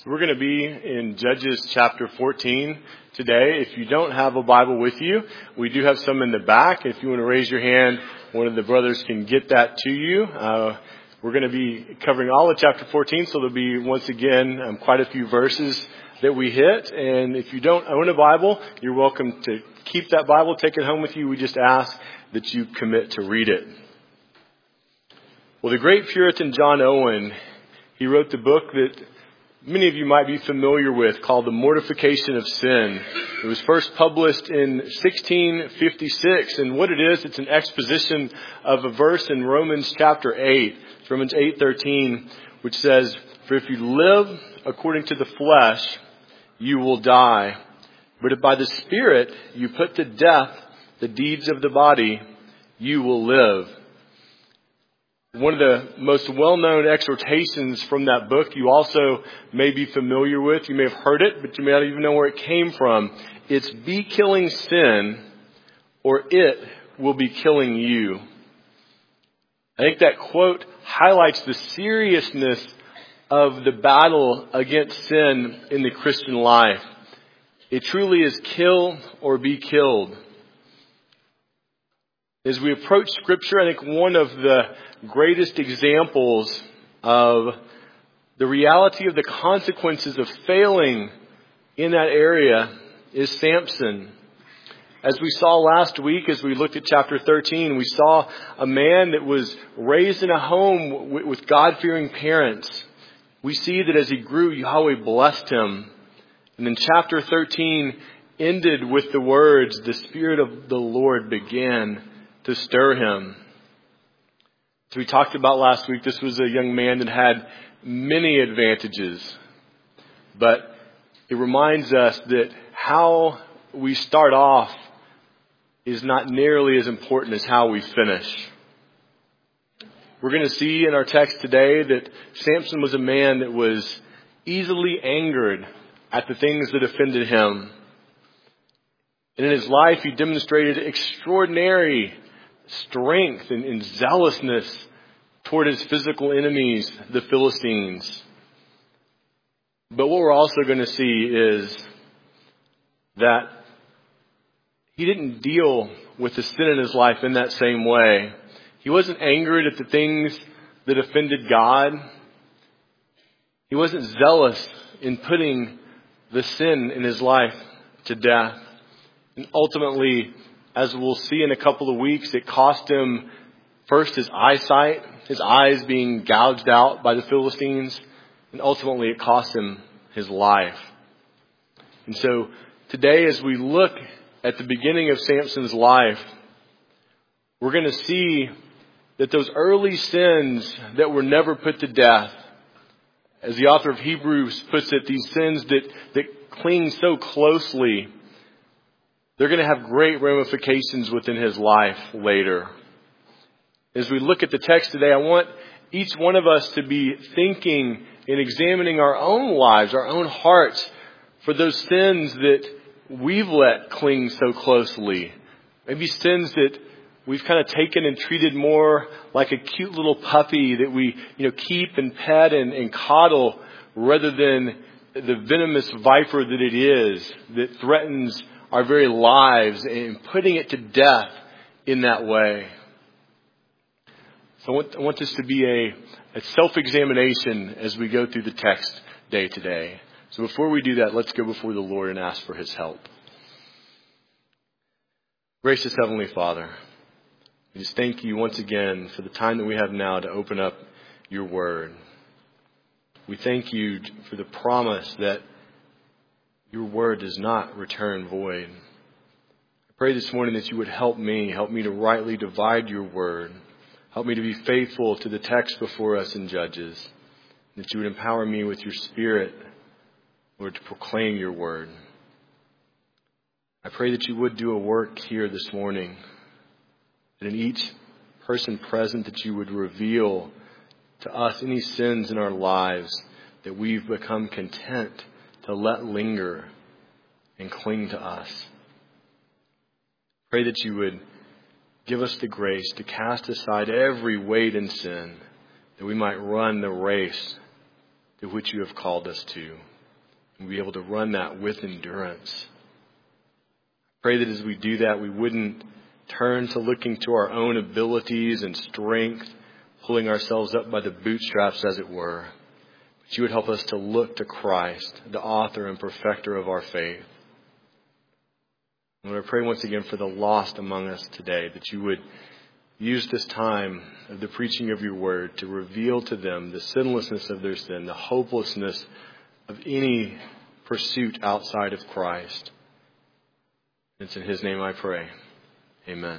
We're going to be in Judges chapter 14 today. If you don't have a Bible with you, we do have some in the back. If you want to raise your hand, one of the brothers can get that to you. We're going to be covering all of chapter 14, so there'll be, once again, quite a few verses that we hit. And if you don't own a Bible, you're welcome to keep that Bible, take it home with you. We just ask that you commit to read it. Well, the great Puritan John Owen, he wrote the book that many of you might be familiar with called The Mortification of Sin. It was first published in 1656. And what it is, it's an exposition of a verse in Romans chapter 8. It's Romans 8:13, which says, "For if you live according to the flesh, you will die. But if by the Spirit you put to death the deeds of the body, you will live." One of the most well-known exhortations from that book you also may be familiar with. You may have heard it, but you may not even know where it came from. It's "Be killing sin, or it will be killing you." I think that quote highlights the seriousness of the battle against sin in the Christian life. It truly is kill or be killed. As we approach Scripture, I think one of the greatest examples of the reality of the consequences of failing in that area is Samson. As we saw last week, as we looked at chapter 13, we saw a man that was raised in a home with God-fearing parents. We see that as he grew, Yahweh blessed him. And then chapter 13 ended with the words, "The Spirit of the Lord began to stir him." As we talked about last week, this was a young man that had many advantages. But it reminds us that how we start off is not nearly as important as how we finish. We're going to see in our text today that Samson was a man that was easily angered at the things that offended him. And in his life, he demonstrated extraordinary strength and zealousness toward his physical enemies, the Philistines. But what we're also going to see is that he didn't deal with the sin in his life in that same way. He wasn't angered at the things that offended God. He wasn't zealous in putting the sin in his life to death. And ultimately, as we'll see in a couple of weeks, it cost him first his eyesight, his eyes being gouged out by the Philistines, and ultimately it cost him his life. And so today, as we look at the beginning of Samson's life, we're going to see that those early sins that were never put to death, as the author of Hebrews puts it, these sins that cling so closely, they're going to have great ramifications within his life later. As we look at the text today, I want each one of us to be thinking and examining our own lives, our own hearts, for those sins that we've let cling so closely. Maybe sins that we've kind of taken and treated more like a cute little puppy that we, keep and pet and coddle, rather than the venomous viper that it is that threatens our very lives, and putting it to death in that way. So I want this to be a self-examination as we go through the text day to day. So before we do that, let's go before the Lord and ask for His help. Gracious Heavenly Father, we just thank you once again for the time that we have now to open up your word. We thank you for the promise that your word does not return void. I pray this morning that you would help me to rightly divide your word. Help me to be faithful to the text before us in Judges. That you would empower me with your Spirit, Lord, to proclaim your word. I pray that you would do a work here this morning. That in each person present, that you would reveal to us any sins in our lives that we've become content to let linger and cling to us. Pray that you would give us the grace to cast aside every weight and sin, that we might run the race to which you have called us to. and be able to run that with endurance. Pray that as we do that, we wouldn't turn to looking to our own abilities and strength, pulling ourselves up by the bootstraps, as it were. But you would help us to look to Christ, the author and perfecter of our faith. And Lord, I pray once again for the lost among us today, that you would use this time of the preaching of your word to reveal to them the sinlessness of their sin, the hopelessness of any pursuit outside of Christ. It's in his name I pray. Amen.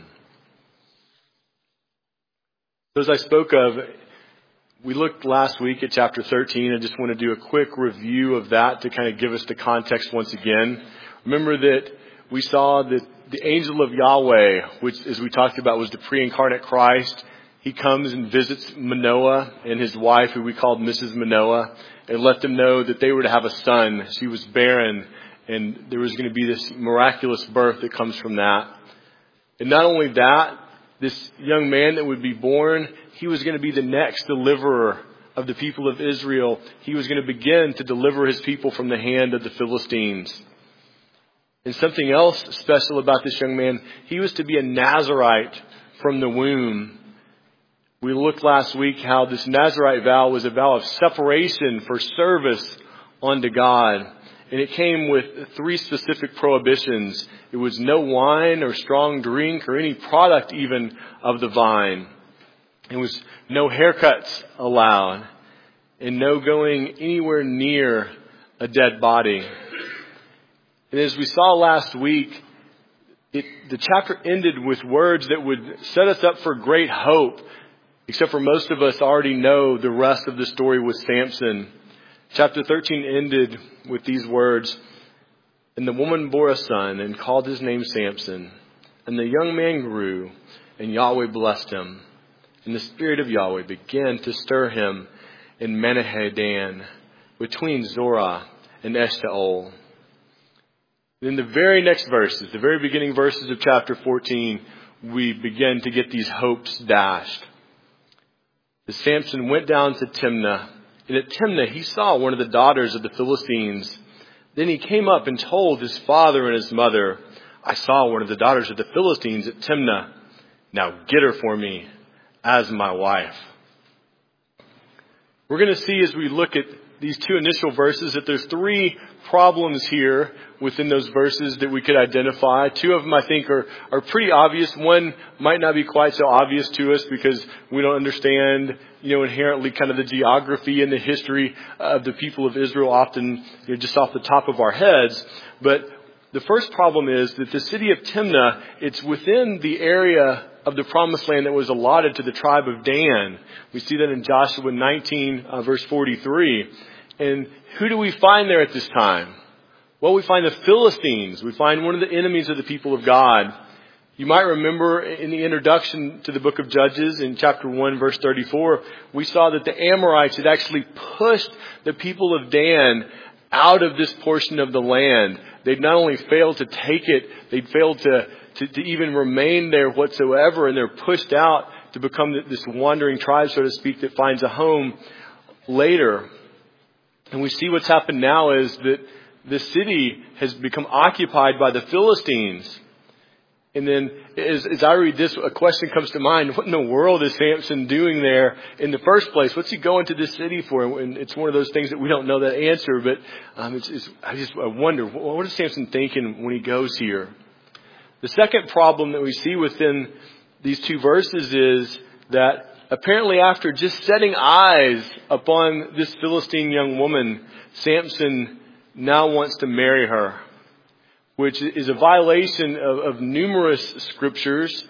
So as I spoke of, we looked last week at chapter 13. I just want to do a quick review of that to kind of give us the context once again. Remember that we saw that the angel of Yahweh, which, as we talked about, was the pre-incarnate Christ, he comes and visits Manoah and his wife, who we called Mrs. Manoah, and let them know that they were to have a son. She was barren, and there was going to be this miraculous birth that comes from that. And not only that, this young man that would be born, he was going to be the next deliverer of the people of Israel. He was going to begin to deliver his people from the hand of the Philistines. And something else special about this young man, he was to be a Nazirite from the womb. We looked last week how this Nazirite vow was a vow of separation for service unto God. And it came with 3 specific prohibitions. It was no wine or strong drink or any product even of the vine. It was no haircuts allowed and no going anywhere near a dead body. And as we saw last week, the chapter ended with words that would set us up for great hope, except for most of us already know the rest of the story with Samson. Chapter 13 ended with these words, "And the woman bore a son and called his name Samson. And the young man grew, and Yahweh blessed him. And the Spirit of Yahweh began to stir him in Menahadan, between Zorah and Eshtaol." In the very next verses, the very beginning verses of chapter 14, we begin to get these hopes dashed. As Samson went down to Timnah, and at Timnah he saw one of the daughters of the Philistines. Then he came up and told his father and his mother, "I saw one of the daughters of the Philistines at Timnah. Now get her for me as my wife." We're going to see as we look at these 2 initial verses that there's 3 problems here within those verses that we could identify. 2 of them I think are pretty obvious. One might not be quite so obvious to us because we don't understand, inherently kind of the geography and the history of the people of Israel often, just off the top of our heads. But the first problem is that the city of Timnah, it's within the area of the promised land that was allotted to the tribe of Dan. We see that in Joshua 19, verse 43. And who do we find there at this time? Well, we find the Philistines. We find one of the enemies of the people of God. You might remember in the introduction to the book of Judges in chapter 1, verse 34, we saw that the Amorites had actually pushed the people of Dan out of this portion of the land. They'd not only failed to take it, they'd failed to even remain there whatsoever, and they're pushed out to become this wandering tribe, so to speak, that finds a home later. And we see what's happened now is that the city has become occupied by the Philistines. And then as I read this, a question comes to mind. What in the world is Samson doing there in the first place? What's he going to this city for? And it's one of those things that we don't know that answer. But I wonder, what is Samson thinking when he goes here? The second problem that we see within these 2 verses is that apparently after just setting eyes upon this Philistine young woman, Samson now wants to marry her, which is a violation of numerous scriptures,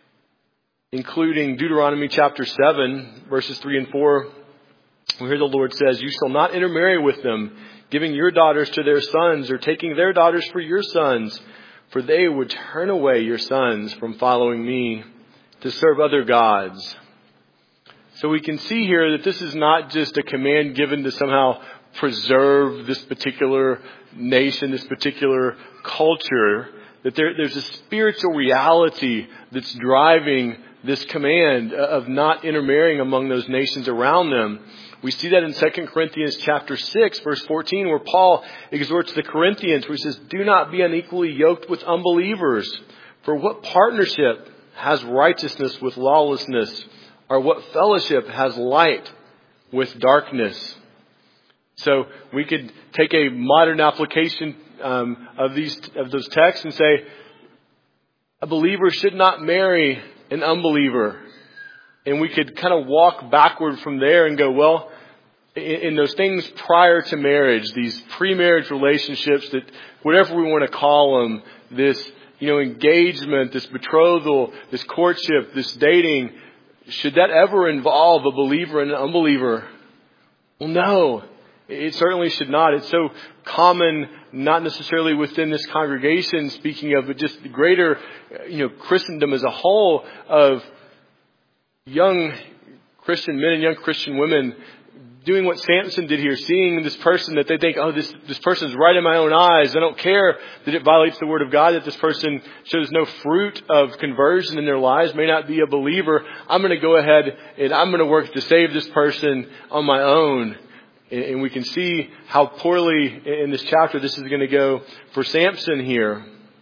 including Deuteronomy chapter 7, verses 3 and 4. We hear the Lord says, "You shall not intermarry with them, giving your daughters to their sons or taking their daughters for your sons, for they would turn away your sons from following me to serve other gods." So we can see here that this is not just a command given to somehow preserve this particular nation, this particular culture, that there's a spiritual reality that's driving this command of not intermarrying among those nations around them. We see that in 2 Corinthians chapter 6, verse 14, where Paul exhorts the Corinthians, where he says, "Do not be unequally yoked with unbelievers. For what partnership has righteousness with lawlessness? Or what fellowship has light with darkness?" So we could take a modern application of those texts and say, a believer should not marry an unbeliever. And we could kind of walk backward from there and go, well, in those things prior to marriage, these pre-marriage relationships, that whatever we want to call them, this, engagement, this betrothal, this courtship, this dating, should that ever involve a believer and an unbeliever? Well, no, it certainly should not. It's so common, not necessarily within this congregation, speaking of, but just the greater, Christendom as a whole, of young Christian men and young Christian women doing what Samson did here, seeing this person that they think, oh, this person's right in my own eyes. I don't care that it violates the Word of God, that this person shows no fruit of conversion in their lives, may not be a believer. I'm going to go ahead and I'm going to work to save this person on my own. And we can see how poorly in this chapter this is going to go for Samson here.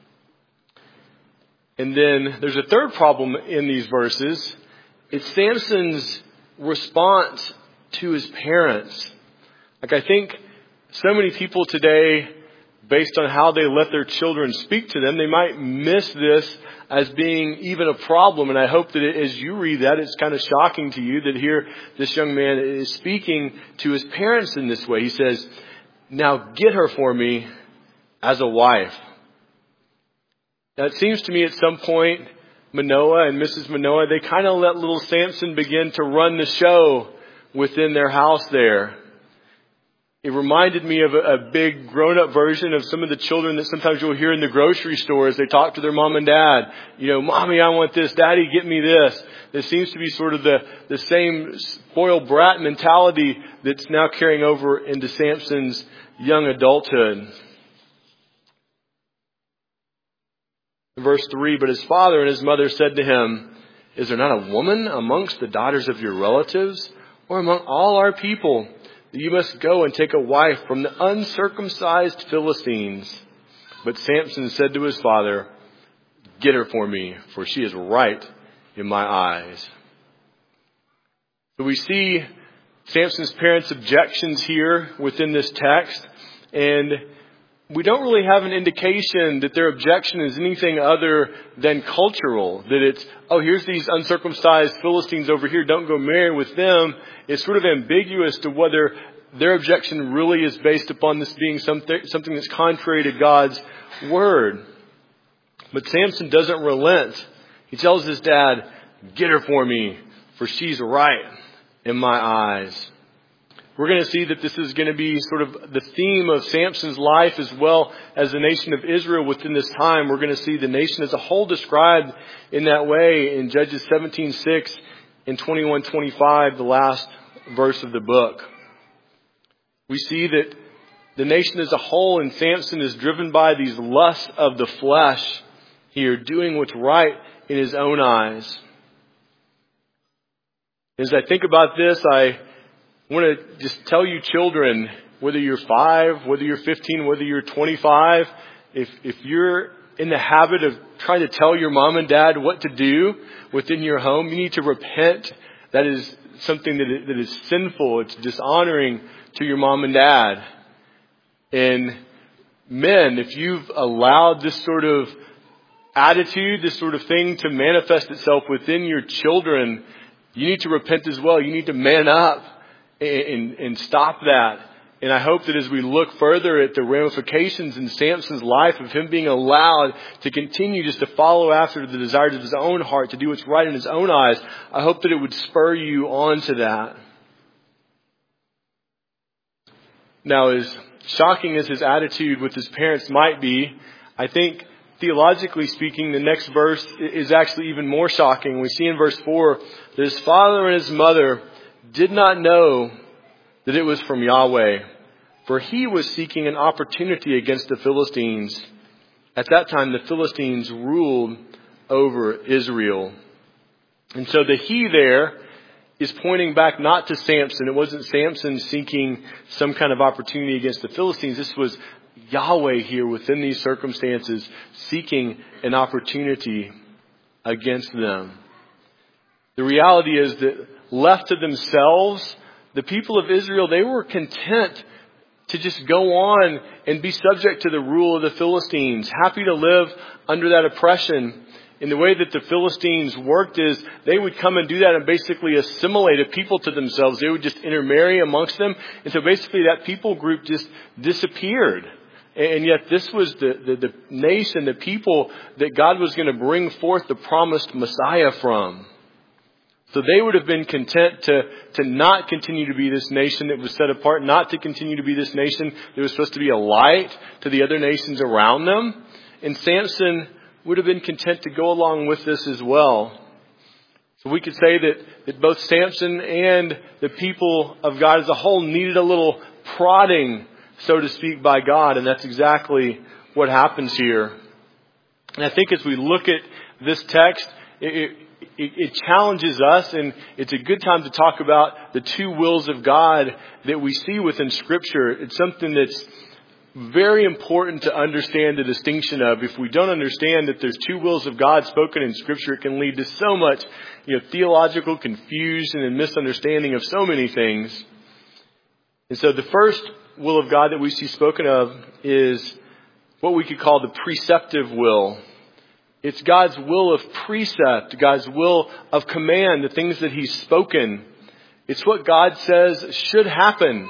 And then there's a third problem in these verses. It's Samson's response to his parents. I think so many people today, based on how they let their children speak to them, they might miss this as being even a problem. And I hope that as you read that, it's kind of shocking to you that here this young man is speaking to his parents in this way. He says, "Now get her for me as a wife." Now it seems to me at some point, Manoah and Mrs. Manoah, they kind of let little Samson begin to run the show within their house there. It reminded me of a big grown-up version of some of the children that sometimes you'll hear in the grocery store as they talk to their mom and dad. "Mommy, I want this. Daddy, get me this." There seems to be sort of the same spoiled brat mentality that's now carrying over into Samson's young adulthood. Verse 3, "But his father and his mother said to him, 'Is there not a woman amongst the daughters of your relatives, or among all our people, that you must go and take a wife from the uncircumcised Philistines?' But Samson said to his father, 'Get her for me, for she is right in my eyes.'" So we see Samson's parents' objections here within this text, and we don't really have an indication that their objection is anything other than cultural. That it's, oh, here's these uncircumcised Philistines over here, don't go marry with them. It's sort of ambiguous to whether their objection really is based upon this being something that's contrary to God's Word. But Samson doesn't relent. He tells his dad, "Get her for me, for she's right in my eyes." We're going to see that this is going to be sort of the theme of Samson's life as well as the nation of Israel within this time. We're going to see the nation as a whole described in that way in Judges 17:6 and 21:25, the last verse of the book. We see that the nation as a whole in Samson is driven by these lusts of the flesh here, doing what's right in his own eyes. As I think about this, I want to just tell you children, whether you're 5, whether you're 15, whether you're 25, if you're in the habit of trying to tell your mom and dad what to do within your home, you need to repent. That is something that is sinful. It's dishonoring to your mom and dad. And men, if you've allowed this sort of attitude, this sort of thing to manifest itself within your children, you need to repent as well. You need to man up and stop that. And I hope that as we look further at the ramifications in Samson's life of him being allowed to continue just to follow after the desires of his own heart, to do what's right in his own eyes, I hope that it would spur you on to that. Now, as shocking as his attitude with his parents might be, I think theologically speaking, the next verse is actually even more shocking. We see in verse 4 that his father and his mother did not know that it was from Yahweh, for he was seeking an opportunity against the Philistines. At that time, the Philistines ruled over Israel. And so the he there is pointing back not to Samson. It wasn't Samson seeking some kind of opportunity against the Philistines. This was Yahweh here within these circumstances seeking an opportunity against them. The reality is that left to themselves, the people of Israel, they were content to just go on and be subject to the rule of the Philistines, happy to live under that oppression. And the way that the Philistines worked is they would come and do that and basically assimilate a people to themselves. They would just intermarry amongst them. And so basically that people group just disappeared. And yet this was the nation, the people that God was going to bring forth the promised Messiah from. So they would have been content to not continue to be this nation that was set apart, not to continue to be this nation that was supposed to be a light to the other nations around them. And Samson would have been content to go along with this as well. So we could say that both Samson and the people of God as a whole needed a little prodding, so to speak, by God. And that's exactly what happens here. And I think as we look at this text, it challenges us, and it's a good time to talk about the two wills of God that we see within Scripture. It's something that's very important to understand the distinction of. If we don't understand that there's two wills of God spoken in Scripture, it can lead to so much, theological confusion and misunderstanding of so many things. And so the first will of God that we see spoken of is what we could call the preceptive will. It's God's will of precept, God's will of command, the things that He's spoken. It's what God says should happen.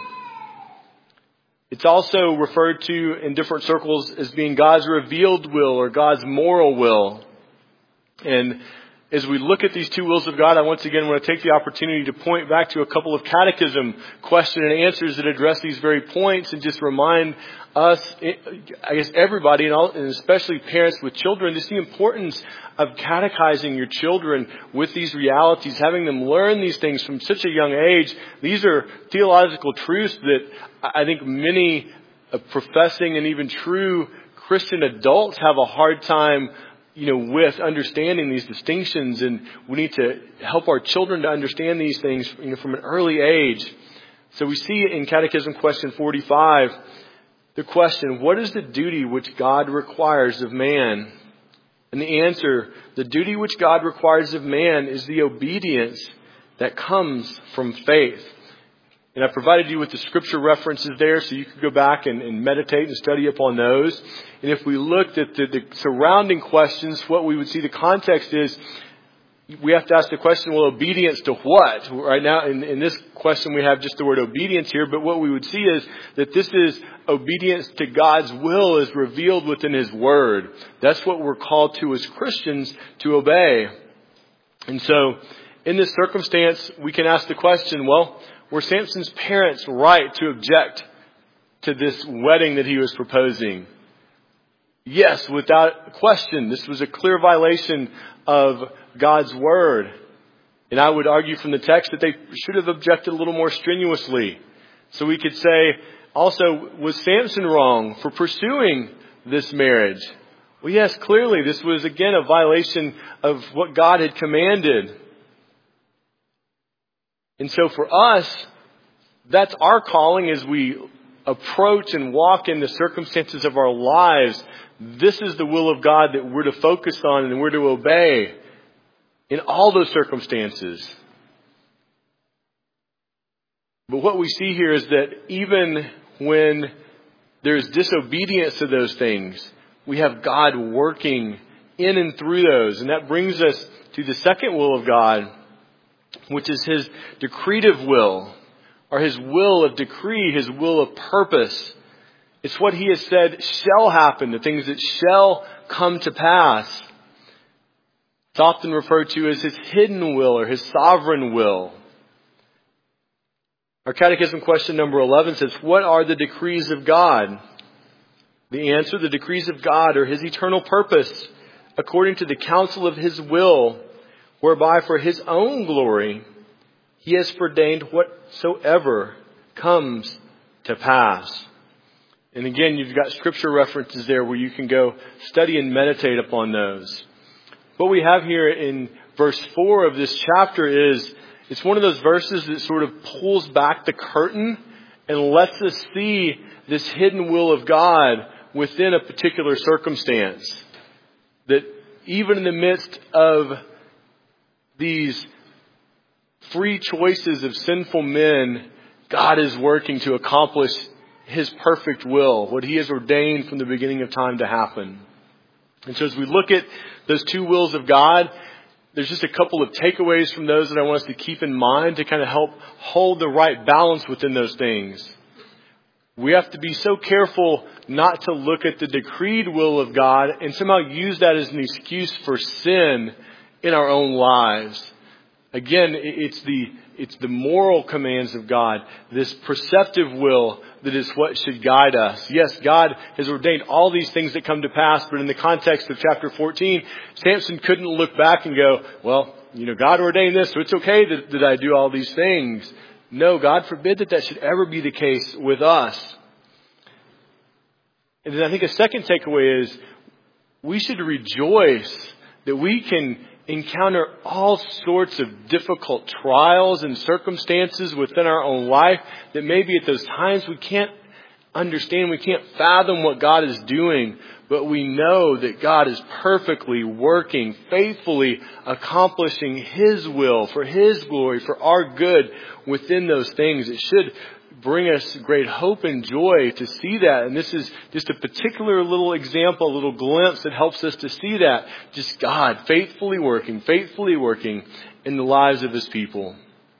It's also referred to in different circles as being God's revealed will or God's moral will. And as we look at these two wills of God, I once again want to take the opportunity to point back to a couple of catechism question and answers that address these very points and just remind us, I guess everybody, and especially parents with children, just the importance of catechizing your children with these realities, having them learn these things from such a young age. These are theological truths that I think many professing and even true Christian adults have a hard time with understanding these distinctions, and we need to help our children to understand these things, from an early age. So we see in Catechism question 45, the question, what is the duty which God requires of man? And the answer, the duty which God requires of man is the obedience that comes from faith. And I provided you with the scripture references there so you could go back and meditate and study upon those. And if we looked at the surrounding questions, what we would see the context is we have to ask the question, well, obedience to what? Right now, in this question, we have just the word obedience here. But what we would see is that this is obedience to God's will as revealed within His Word. That's what we're called to as Christians to obey. And so in this circumstance, we can ask the question, well, were Samson's parents right to object to this wedding that he was proposing? Yes, without question. This was a clear violation of God's Word. And I would argue from the text that they should have objected a little more strenuously. So we could say, also, was Samson wrong for pursuing this marriage? Well, yes, clearly this was again a violation of what God had commanded. And so for us, that's our calling as we approach and walk in the circumstances of our lives. This is the will of God that we're to focus on and we're to obey in all those circumstances. But what we see here is that even when there's disobedience to those things, we have God working in and through those. And that brings us to the second will of God, which is His decretive will, or His will of decree, His will of purpose. It's what He has said shall happen, the things that shall come to pass. It's often referred to as His hidden will or His sovereign will. Our catechism question number 11 says, what are the decrees of God? The answer, the decrees of God are His eternal purpose, according to the counsel of His will, whereby for His own glory He has ordained whatsoever comes to pass. And again, you've got scripture references there where you can go study and meditate upon those. What we have here in verse 4 of this chapter is It's one of those verses that sort of pulls back the curtain and lets us see this hidden will of God within a particular circumstance. That even in the midst of these free choices of sinful men, God is working to accomplish His perfect will, what He has ordained from the beginning of time to happen. And so as we look at those two wills of God, there's just a couple of takeaways from those that I want us to keep in mind to kind of help hold the right balance within those things. We have to be so careful not to look at the decreed will of God and somehow use that as an excuse for sin in our own lives. Again, it's the moral commands of God, this perceptive will that is what should guide us. Yes, God has ordained all these things that come to pass, but in the context of chapter 14, Samson couldn't look back and go, well, God ordained this, so it's okay that I do all these things. No, God forbid that should ever be the case with us. And then I think a second takeaway is we should rejoice that we can encounter all sorts of difficult trials and circumstances within our own life that maybe at those times we can't understand, we can't fathom what God is doing, but we know that God is perfectly working, faithfully accomplishing His will for His glory, for our good within those things. It should bring us great hope and joy to see that. And this is just a particular little example, a little glimpse that helps us to see that. Just God faithfully working in the lives of His people.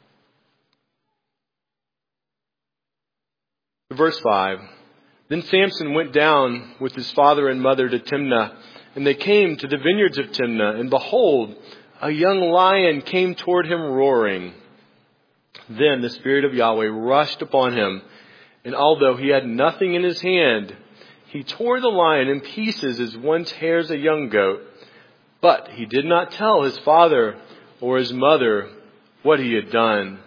Verse 5. Then Samson went down with his father and mother to Timnah, and they came to the vineyards of Timnah, and behold, a young lion came toward him roaring. Then the Spirit of Yahweh rushed upon him, and although he had nothing in his hand, he tore the lion in pieces as one tears a young goat. But he did not tell his father or his mother what he had done.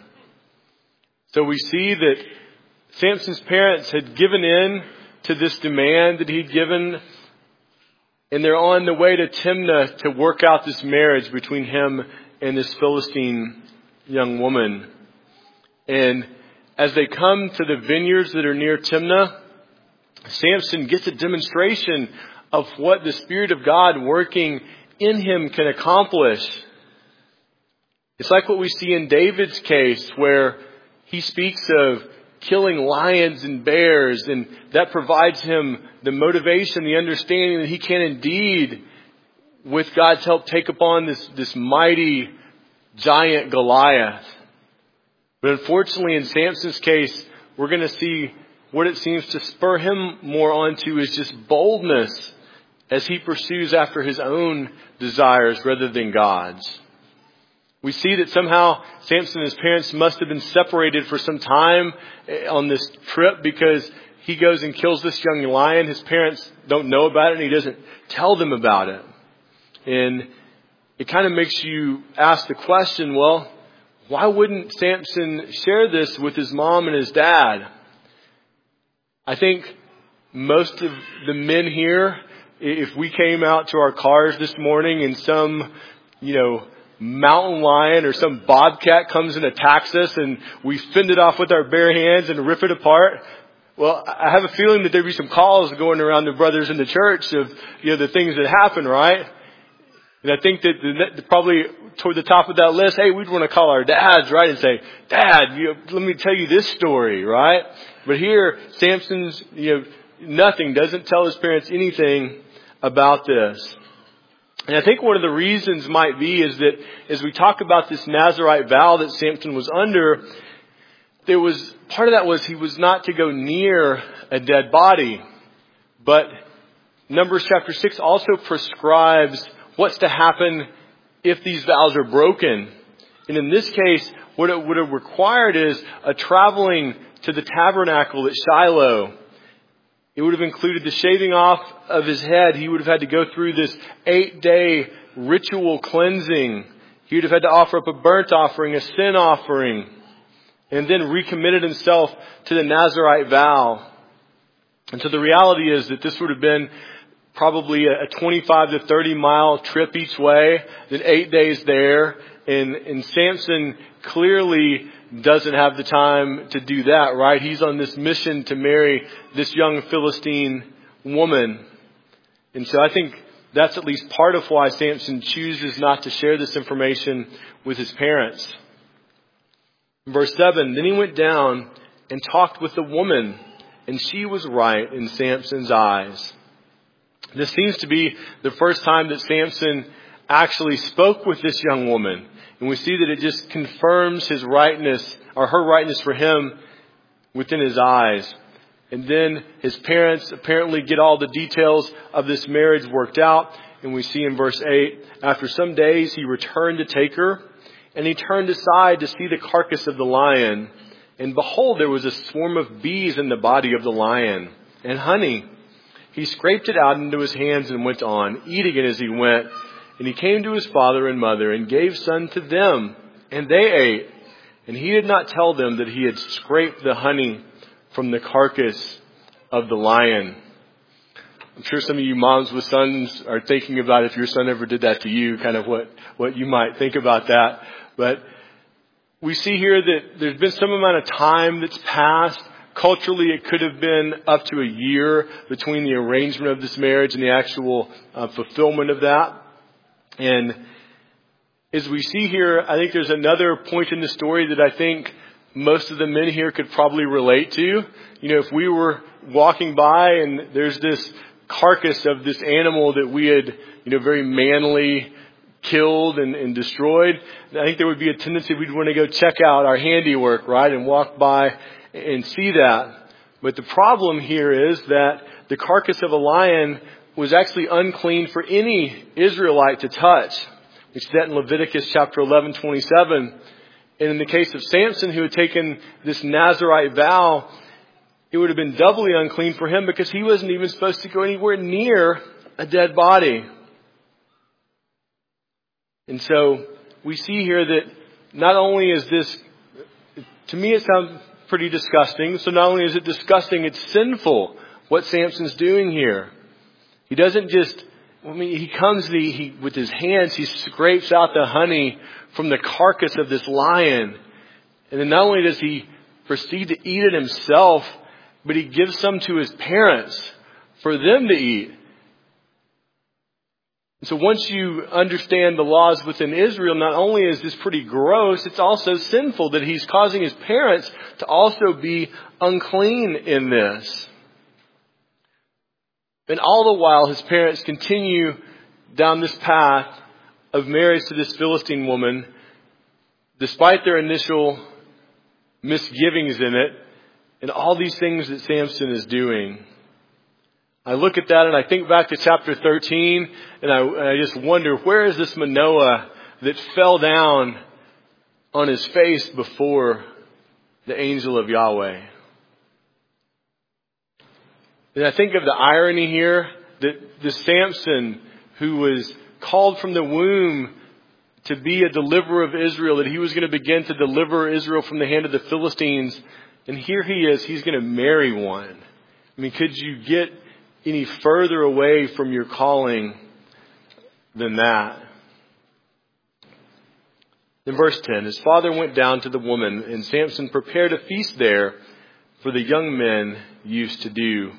So we see that Samson's parents had given in to this demand that he'd given, and they're on the way to Timnah to work out this marriage between him and this Philistine young woman. And as they come to the vineyards that are near Timnah, Samson gets a demonstration of what the Spirit of God working in him can accomplish. It's like what we see in David's case, where he speaks of killing lions and bears, and that provides him the motivation, the understanding that he can indeed, with God's help, take upon this mighty giant Goliath. But unfortunately, in Samson's case, we're going to see what it seems to spur him more onto is just boldness as he pursues after his own desires rather than God's. We see that somehow Samson and his parents must have been separated for some time on this trip, because he goes and kills this young lion. His parents don't know about it, and he doesn't tell them about it. And it kind of makes you ask the question, well, why wouldn't Samson share this with his mom and his dad? I think most of the men here, if we came out to our cars this morning and some, mountain lion or some bobcat comes and attacks us and we fend it off with our bare hands and rip it apart, well, I have a feeling that there'd be some calls going around the brothers in the church of, the things that happen, right? And I think that probably toward the top of that list, hey, we'd want to call our dads, right? And say, Dad, let me tell you this story, right? But here, Samson's, nothing, doesn't tell his parents anything about this. And I think one of the reasons might be is that as we talk about this Nazirite vow that Samson was under, part of that was he was not to go near a dead body. But Numbers chapter 6 also prescribes what's to happen if these vows are broken. And in this case, what it would have required is a traveling to the tabernacle at Shiloh. It would have included the shaving off of his head. He would have had to go through this 8-day ritual cleansing. He would have had to offer up a burnt offering, a sin offering, and then recommitted himself to the Nazirite vow. And so the reality is that this would have been probably a 25 to 30 mile trip each way, then 8 days there, And Samson clearly doesn't have the time to do that, right? He's on this mission to marry this young Philistine woman. And so I think that's at least part of why Samson chooses not to share this information with his parents. Verse 7, then he went down and talked with the woman, and she was right in Samson's eyes. This seems to be the first time that Samson actually spoke with this young woman. And we see that it just confirms his rightness, or her rightness for him within his eyes. And then his parents apparently get all the details of this marriage worked out. And we see in verse 8, after some days he returned to take her, and he turned aside to see the carcass of the lion. And behold, there was a swarm of bees in the body of the lion, and honey. He scraped it out into his hands and went on, eating it as he went. And he came to his father and mother and gave some to them, and they ate. And he did not tell them that he had scraped the honey from the carcass of the lion. I'm sure some of you moms with sons are thinking about if your son ever did that to you, kind of what you might think about that. But we see here that there's been some amount of time that's passed. Culturally, it could have been up to a year between the arrangement of this marriage and the actual fulfillment of that. And as we see here, I think there's another point in the story that I think most of the men here could probably relate to. You know, if we were walking by and there's this carcass of this animal that we had, very manly killed and destroyed, I think there would be a tendency we'd want to go check out our handiwork, right, and walk by and see that. But the problem here is that the carcass of a lion was actually unclean for any Israelite to touch. We see that in Leviticus chapter 11:27. And in the case of Samson, who had taken this Nazirite vow, it would have been doubly unclean for him because he wasn't even supposed to go anywhere near a dead body. And so we see here that not only is this, to me it sounds pretty disgusting. So not only is it disgusting, it's sinful what Samson's doing here. He doesn't just, he comes, with his hands, he scrapes out the honey from the carcass of this lion. And then not only does he proceed to eat it himself, but he gives some to his parents for them to eat. So once you understand the laws within Israel, not only is this pretty gross, it's also sinful that he's causing his parents to also be unclean in this. And all the while, his parents continue down this path of marriage to this Philistine woman, despite their initial misgivings in it, and all these things that Samson is doing. I look at that and I think back to chapter 13, and I just wonder, where is this Manoah that fell down on his face before the angel of Yahweh? And I think of the irony here that the Samson who was called from the womb to be a deliverer of Israel, that he was going to begin to deliver Israel from the hand of the Philistines. And here he is, he's going to marry one. I mean, could you get any further away from your calling than that? In verse 10, his father went down to the woman, and Samson prepared a feast there, for the young men used to do.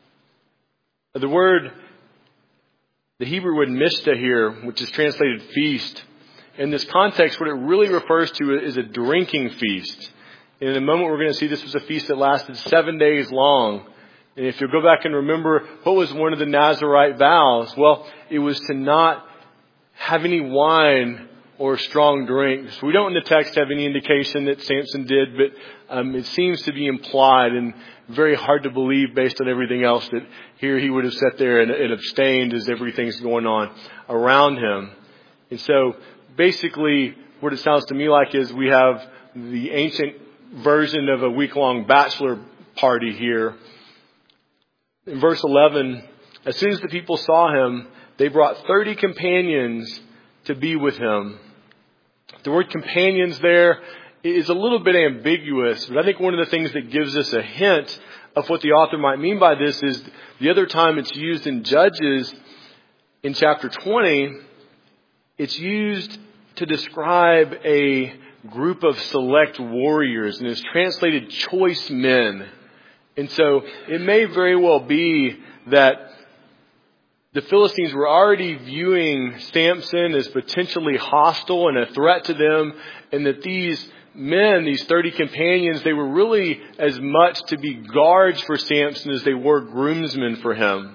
The Hebrew word mishta here, which is translated feast, in this context, what it really refers to is a drinking feast. And in a moment, we're going to see this was a feast that lasted 7 days long. And if you go back and remember, what was one of the Nazirite vows? Well, it was to not have any wine or strong drinks. We don't in the text have any indication that Samson did, but it seems to be implied and very hard to believe based on everything else that here he would have sat there and abstained as everything's going on around him. And so basically what it sounds to me like is we have the ancient version of a week-long bachelor party here. In verse 11, as soon as the people saw him, they brought 30 companions to be with him. The word companions there is a little bit ambiguous, but I think one of the things that gives us a hint of what the author might mean by this is the other time it's used in Judges in chapter 20, it's used to describe a group of select warriors, and is translated choice men. And so it may very well be that the Philistines were already viewing Samson as potentially hostile and a threat to them, and that these men, these 30 companions, they were really as much to be guards for Samson as they were groomsmen for him.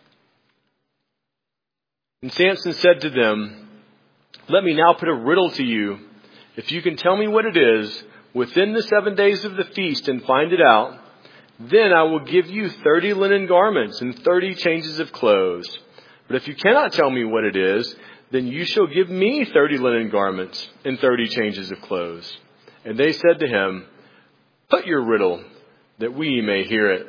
And Samson said to them, "Let me now put a riddle to you. If you can tell me what it is within the 7 days of the feast and find it out, then I will give you 30 linen garments and 30 changes of clothes. But if you cannot tell me what it is, then you shall give me 30 linen garments and 30 changes of clothes." And they said to him, "Put your riddle, that we may hear it."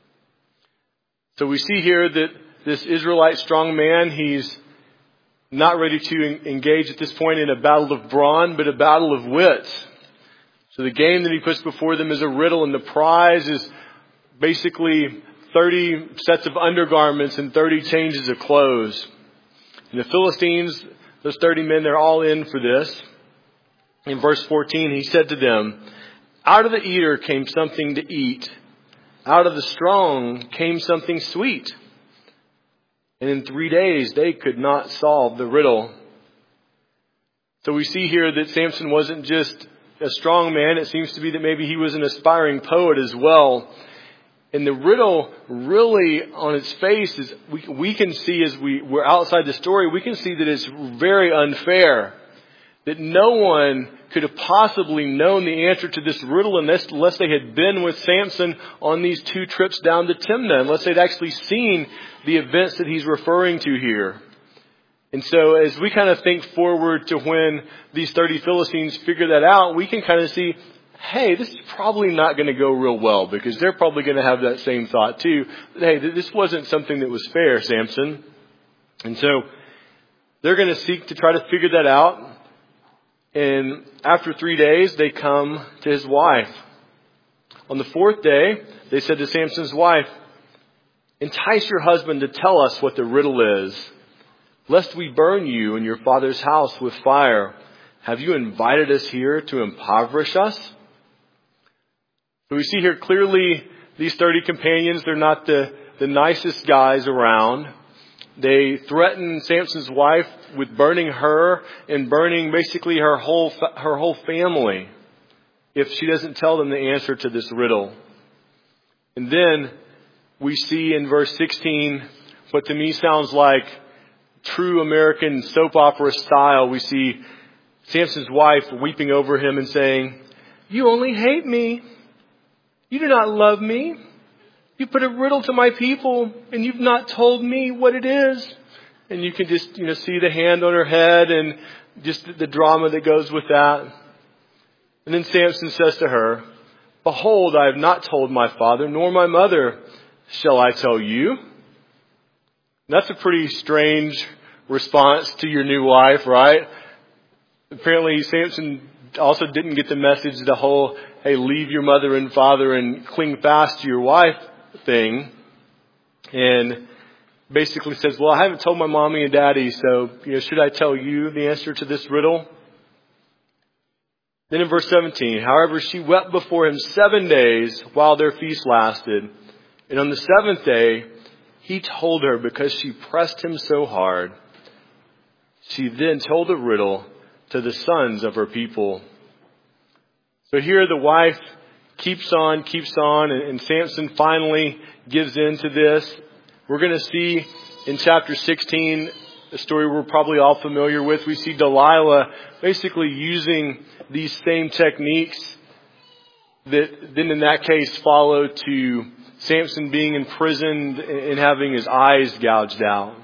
So we see here that this Israelite strong man, he's not ready to engage at this point in a battle of brawn, but a battle of wits. So the game that he puts before them is a riddle, and the prize is basically 30 sets of undergarments and 30 changes of clothes. And the Philistines, those 30 men, they're all in for this. In verse 14, he said to them, "Out of the eater came something to eat. Out of the strong came something sweet." And in 3 days, they could not solve the riddle. So we see here that Samson wasn't just a strong man. It seems to be that maybe he was an aspiring poet as well. And the riddle really on its face is, we can see as we're outside the story, we can see that it's very unfair. That no one could have possibly known the answer to this riddle unless they had been with Samson on these 2 trips down to Timnah, unless they'd actually seen the events that he's referring to here. And so as we kind of think forward to when these 30 Philistines figure that out, we can kind of see, hey, this is probably not going to go real well, because they're probably going to have that same thought too. Hey, this wasn't something that was fair, Samson. And so they're going to seek to try to figure that out. And after 3 days, they come to his wife. On the 4th day, they said to Samson's wife, "Entice your husband to tell us what the riddle is, lest we burn you and your father's house with fire. Have you invited us here to impoverish us?" So we see here clearly these 30 companions, they're not the nicest guys around. They threaten Samson's wife with burning her and burning basically her whole family if she doesn't tell them the answer to this riddle. And then we see in verse 16 what to me sounds like true American soap opera style. We see Samson's wife weeping over him and saying, "You only hate me. You do not love me. You put a riddle to my people and you've not told me what it is." And you can just, see the hand on her head and just the drama that goes with that. And then Samson says to her, "Behold, I have not told my father nor my mother. Shall I tell you?" That's a pretty strange response to your new wife, right? Apparently Samson also didn't get the message, the whole, hey, leave your mother and father and cling fast to your wife thing. And basically says, well, I haven't told my mommy and daddy, so, should I tell you the answer to this riddle? Then in verse 17, however, she wept before him 7 days while their feast lasted. And on the 7th day, he told her because she pressed him so hard. She then told the riddle to the sons of her people. So here the wife keeps on, and Samson finally gives in to this. We're going to see in chapter 16, a story we're probably all familiar with. We see Delilah basically using these same techniques that then in that case followed to Samson being imprisoned and having his eyes gouged out.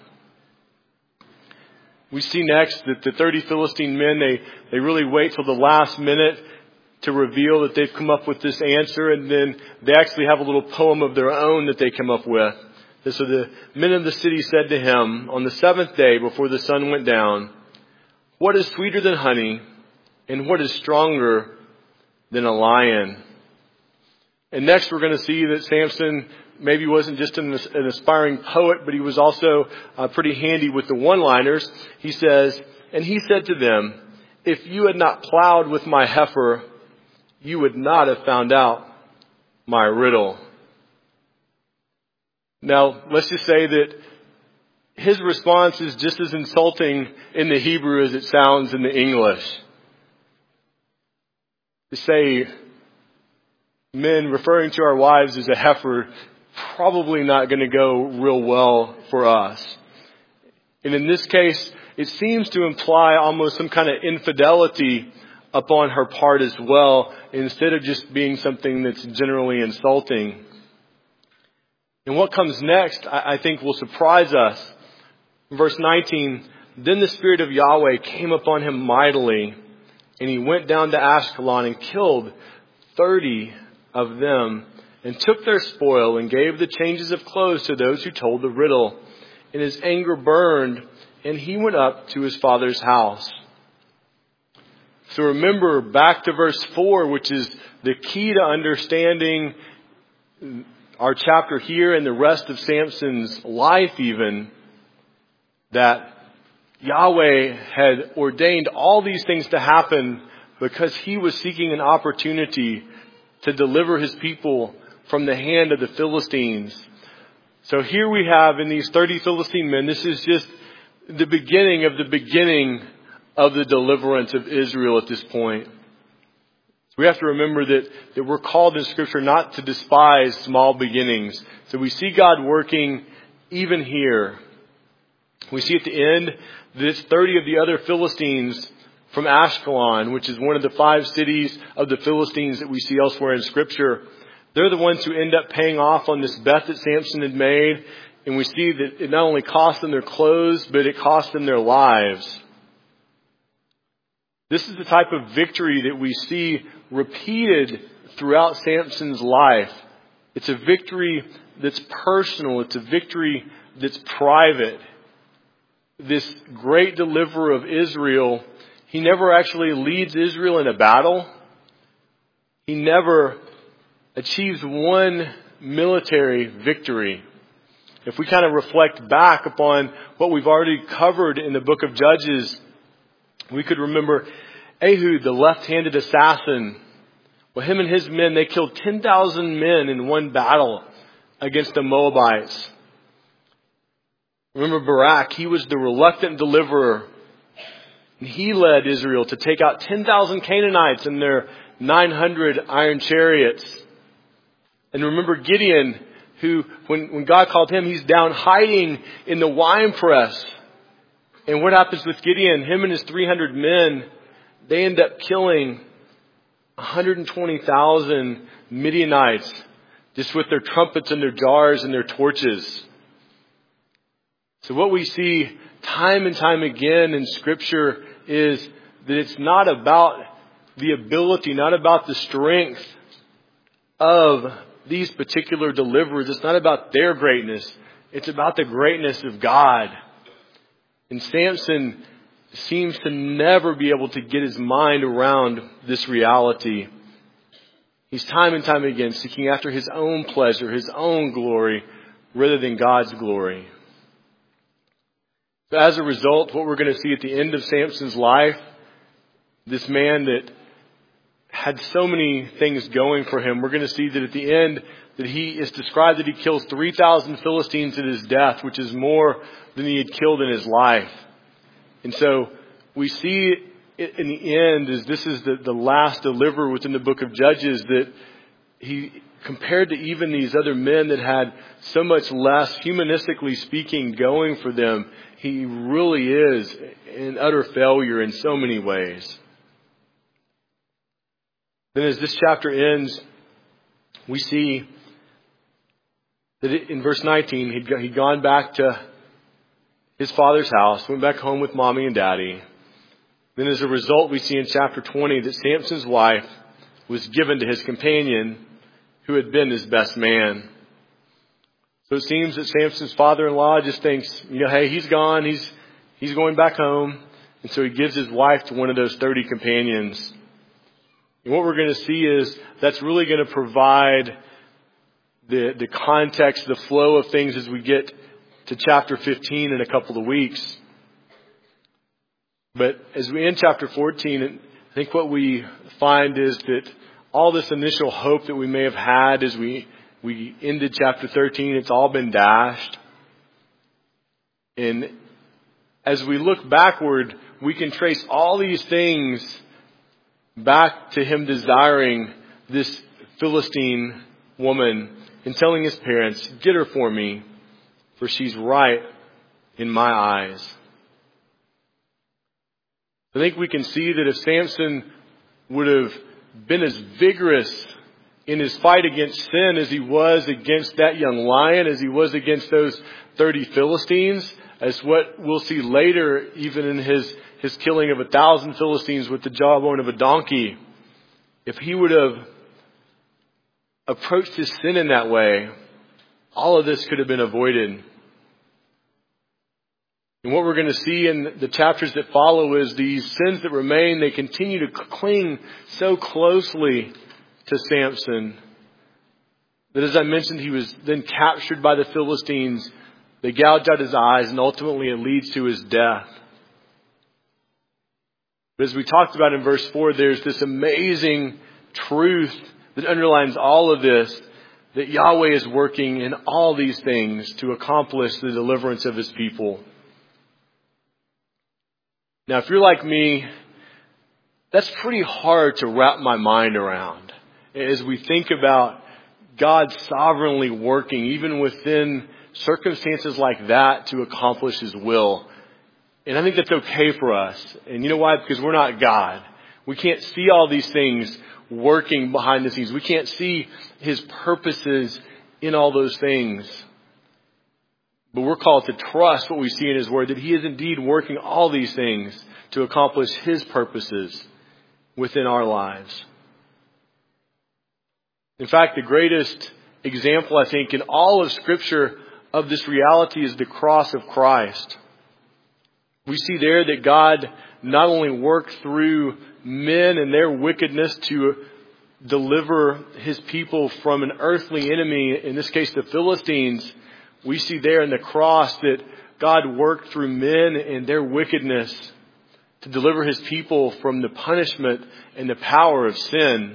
We see next that the 30 Philistine men, they really wait till the last minute to reveal that they've come up with this answer, and then they actually have a little poem of their own that they come up with. And so the men of the city said to him on the 7th day before the sun went down, "What is sweeter than honey, and what is stronger than a lion?" And next we're going to see that Samson maybe wasn't just an aspiring poet, but he was also pretty handy with the one-liners. He says, "And he said to them, if you had not plowed with my heifer, you would not have found out my riddle. Now, let's just say that his response is just as insulting in the Hebrew as it sounds in the English. To say, men referring to our wives as a heifer, probably not going to go real well for us. And in this case, it seems to imply almost some kind of infidelity upon her part as well, instead of just being something that's generally insulting. And what comes next, I think, will surprise us. Verse 19, then the Spirit of Yahweh came upon him mightily, and he went down to Ashkelon and killed 30 of them, and took their spoil, and gave the changes of clothes to those who told the riddle. And his anger burned, and he went up to his father's house. So remember, back to verse 4, which is the key to understanding our chapter here and the rest of Samson's life even, that Yahweh had ordained all these things to happen because he was seeking an opportunity to deliver his people from the hand of the Philistines. So here we have in these 30 Philistine men, this is just the beginning of the deliverance of Israel at this point. So we have to remember that we're called in Scripture not to despise small beginnings. So we see God working even here. We see at the end that it's 30 of the other Philistines from Ashkelon, which is one of the 5 cities of the Philistines that we see elsewhere in Scripture. They're the ones who end up paying off on this bet that Samson had made. And we see that it not only cost them their clothes, but it cost them their lives. This is the type of victory that we see repeated throughout Samson's life. It's a victory that's personal. It's a victory that's private. This great deliverer of Israel, he never actually leads Israel in a battle. He never achieves one military victory. If we kind of reflect back upon what we've already covered in the book of Judges, we could remember Ehud, the left-handed assassin. Well, him and his men, they killed 10,000 men in one battle against the Moabites. Remember Barak, he was the reluctant deliverer. And he led Israel to take out 10,000 Canaanites in their 900 iron chariots. And remember Gideon, who, when God called him, he's down hiding in the wine press. And what happens with Gideon? Him and his 300 men, they end up killing 120,000 Midianites just with their trumpets and their jars and their torches. So what we see time and time again in Scripture is that it's not about the ability, not about the strength of these particular deliverers. It's not about their greatness. It's about the greatness of God. And Samson seems to never be able to get his mind around this reality. He's time and time again seeking after his own pleasure, his own glory, rather than God's glory. So as a result, what we're going to see at the end of Samson's life, this man that had so many things going for him, we're going to see that at the end that he is described that he kills 3,000 Philistines at his death, which is more than he had killed in his life. And so we see in the end, as this is the last deliverer within the book of Judges, that he, compared to even these other men that had so much less, humanistically speaking, going for them, he really is an utter failure in so many ways. Then as this chapter ends, we see that in verse 19, he'd gone back to his father's house, went back home with mommy and daddy. Then as a result, we see in chapter 20 that Samson's wife was given to his companion who had been his best man. So it seems that Samson's father-in-law just thinks, hey, he's gone. He's going back home. And so he gives his wife to one of those 30 companions. And what we're going to see is that's really going to provide the context, the flow of things as we get to chapter 15 in a couple of weeks. But as we end chapter 14, I think what we find is that all this initial hope that we may have had as we ended chapter 13, it's all been dashed. And as we look backward, we can trace all these things back to him desiring this Philistine woman and telling his parents, "Get her for me, for she's right in my eyes." I think we can see that if Samson would have been as vigorous in his fight against sin as he was against that young lion, as he was against those 30 Philistines, as what we'll see later, even in his killing of 1,000 Philistines with the jawbone of a donkey, if he would have approached his sin in that way, all of this could have been avoided. And what we're going to see in the chapters that follow is these sins that remain, they continue to cling so closely to Samson that, as I mentioned, he was then captured by the Philistines. They gouged out his eyes, and ultimately it leads to his death. But as we talked about in verse 4, there's this amazing truth that underlines all of this, that Yahweh is working in all these things to accomplish the deliverance of his people. Now, if you're like me, that's pretty hard to wrap my mind around as we think about God sovereignly working, even within circumstances like that, to accomplish his will. And I think that's okay for us. And you know why? Because we're not God. We can't see all these things working behind the scenes. We can't see his purposes in all those things. But we're called to trust what we see in his word, that he is indeed working all these things to accomplish his purposes within our lives. In fact, the greatest example, I think, in all of Scripture of this reality is the cross of Christ. We see there that God not only worked through men and their wickedness to deliver his people from an earthly enemy, in this case the Philistines. We see there in the cross that God worked through men and their wickedness to deliver his people from the punishment and the power of sin.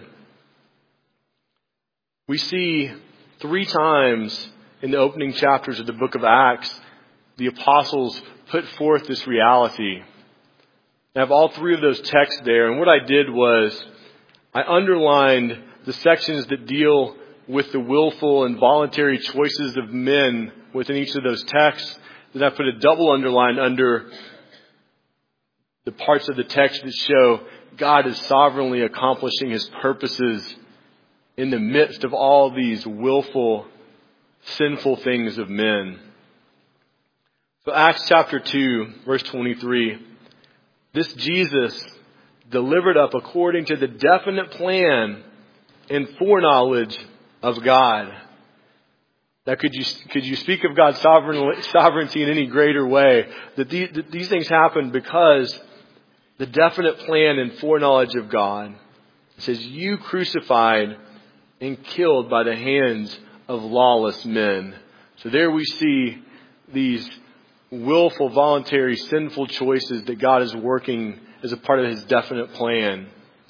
We see 3 times in the opening chapters of the book of Acts, the apostles put forth this reality. I have all 3 of those texts there, and what I did was I underlined the sections that deal with the willful and voluntary choices of men within each of those texts. Then I put a double underline under the parts of the text that show God is sovereignly accomplishing his purposes in the midst of all these willful, sinful things of men. So Acts chapter 2, verse 23. This Jesus, delivered up according to the definite plan and foreknowledge of God. Now, could you speak of God's sovereignty in any greater way? That these things happen because the definite plan and foreknowledge of God. It says, you crucified and killed by the hands of lawless men. So there we see these willful, voluntary, sinful choices that God is working as a part of his definite plan.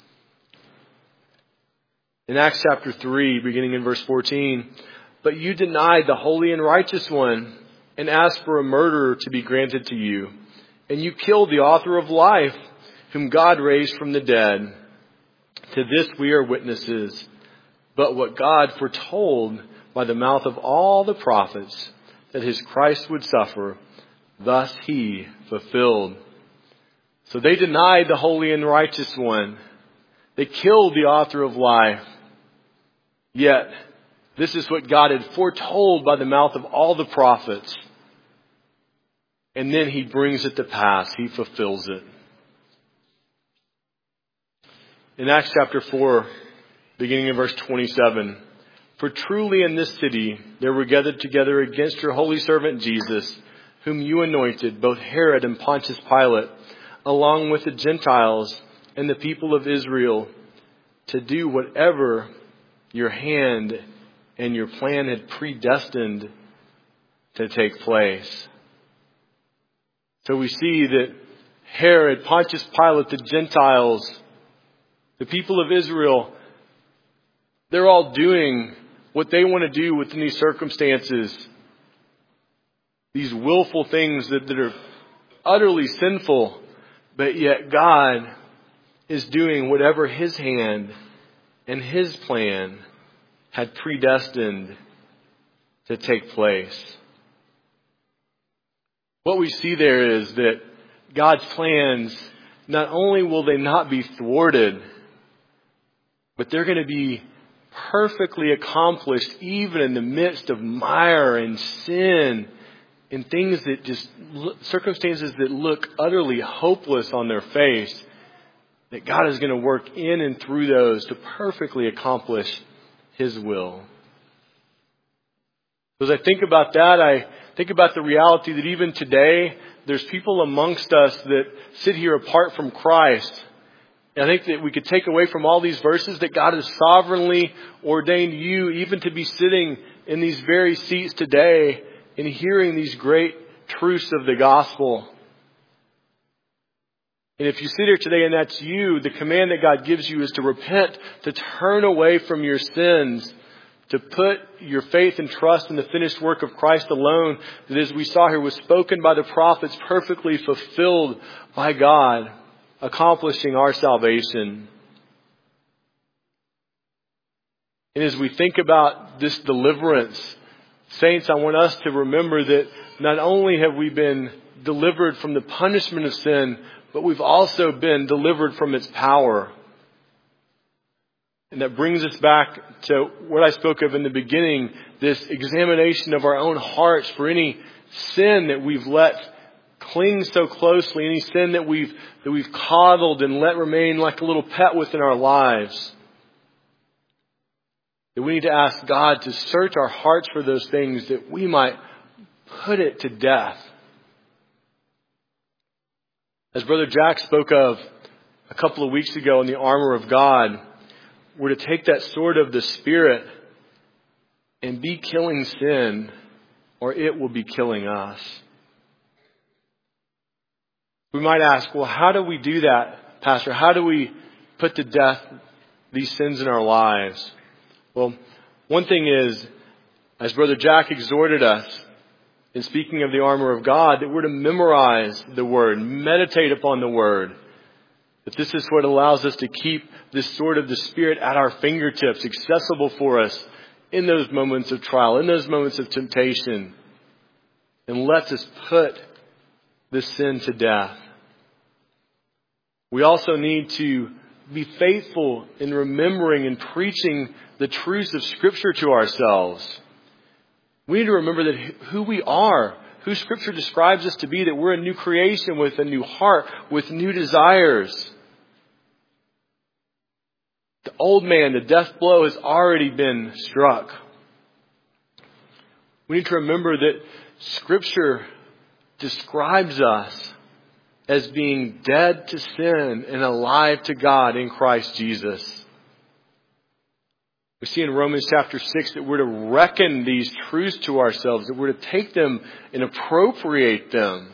In Acts chapter 3, beginning in verse 14, but you denied the holy and righteous one and asked for a murderer to be granted to you. And you killed the author of life, whom God raised from the dead. To this we are witnesses. But what God foretold by the mouth of all the prophets, that his Christ would suffer, thus he fulfilled. So they denied the holy and righteous one. They killed the author of life. Yet, this is what God had foretold by the mouth of all the prophets. And then he brings it to pass. He fulfills it. In Acts chapter 4, beginning in verse 27, for truly in this city there were gathered together against your holy servant Jesus, whom you anointed, both Herod and Pontius Pilate, along with the Gentiles and the people of Israel, to do whatever your hand and your plan had predestined to take place. So we see that Herod, Pontius Pilate, the Gentiles, the people of Israel, they're all doing what they want to do within these circumstances. These willful things that are utterly sinful, but yet God is doing whatever His hand and His plan had predestined to take place. What we see there is that God's plans, not only will they not be thwarted, but they're going to be perfectly accomplished even in the midst of mire and sin and things that just, circumstances that look utterly hopeless on their face, that God is going to work in and through those to perfectly accomplish His will. As I think about that, I think about the reality that even today, there's people amongst us that sit here apart from Christ. And I think that we could take away from all these verses that God has sovereignly ordained you even to be sitting in these very seats today and hearing these great truths of the gospel. And if you sit here today and that's you, the command that God gives you is to repent, to turn away from your sins, to put your faith and trust in the finished work of Christ alone, that as we saw here was spoken by the prophets, perfectly fulfilled by God, accomplishing our salvation. And as we think about this deliverance, saints, I want us to remember that not only have we been delivered from the punishment of sin, but we've also been delivered from its power. And that brings us back to what I spoke of in the beginning, this examination of our own hearts for any sin that we've let cling so closely, any sin that we've coddled and let remain like a little pet within our lives. That we need to ask God to search our hearts for those things that we might put it to death. As Brother Jack spoke of a couple of weeks ago in the armor of God, we're to take that sword of the Spirit and be killing sin, or it will be killing us. We might ask, well, how do we do that, Pastor? How do we put to death these sins in our lives? Well, one thing is, as Brother Jack exhorted us in speaking of the armor of God, that we're to memorize the Word, meditate upon the Word. That this is what allows us to keep this sword of the Spirit at our fingertips, accessible for us in those moments of trial, in those moments of temptation, and lets us put this sin to death. We also need to be faithful in remembering and preaching the truths of Scripture to ourselves. We need to remember that who we are, who Scripture describes us to be, that we're a new creation with a new heart, with new desires. The old man, the death blow has already been struck. We need to remember that Scripture describes us as being dead to sin and alive to God in Christ Jesus. We see in Romans chapter 6 that we're to reckon these truths to ourselves, that we're to take them and appropriate them.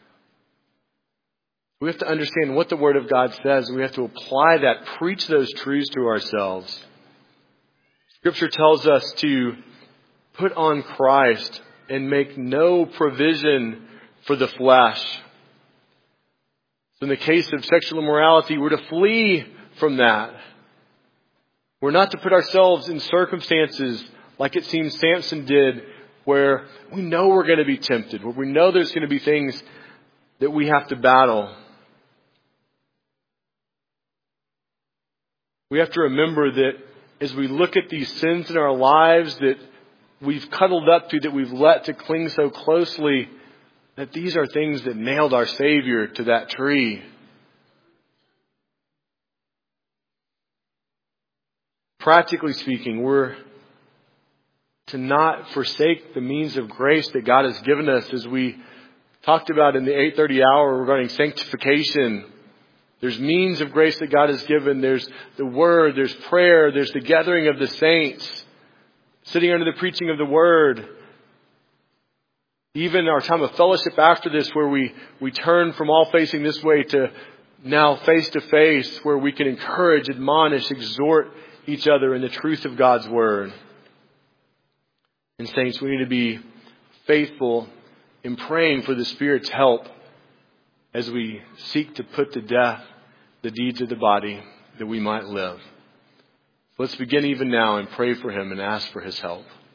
We have to understand what the Word of God says, and we have to apply that, preach those truths to ourselves. Scripture tells us to put on Christ and make no provision for the flesh. So in the case of sexual immorality, we're to flee from that. We're not to put ourselves in circumstances like it seems Samson did, where we know we're going to be tempted, where we know there's going to be things that we have to battle. We have to remember that as we look at these sins in our lives that we've cuddled up to, that we've let to cling so closely, that these are things that nailed our Savior to that tree. Practically speaking, we're to not forsake the means of grace that God has given us, as we talked about in the 8:30 hour regarding sanctification. There's means of grace that God has given. There's the Word, there's prayer, there's the gathering of the saints, sitting under the preaching of the Word. Even our time of fellowship after this, where we turn from all facing this way to now face to face, where we can encourage, admonish, exhort each other in the truth of God's Word. And saints, we need to be faithful in praying for the Spirit's help as we seek to put to death the deeds of the body that we might live. Let's begin even now and pray for Him and ask for His help.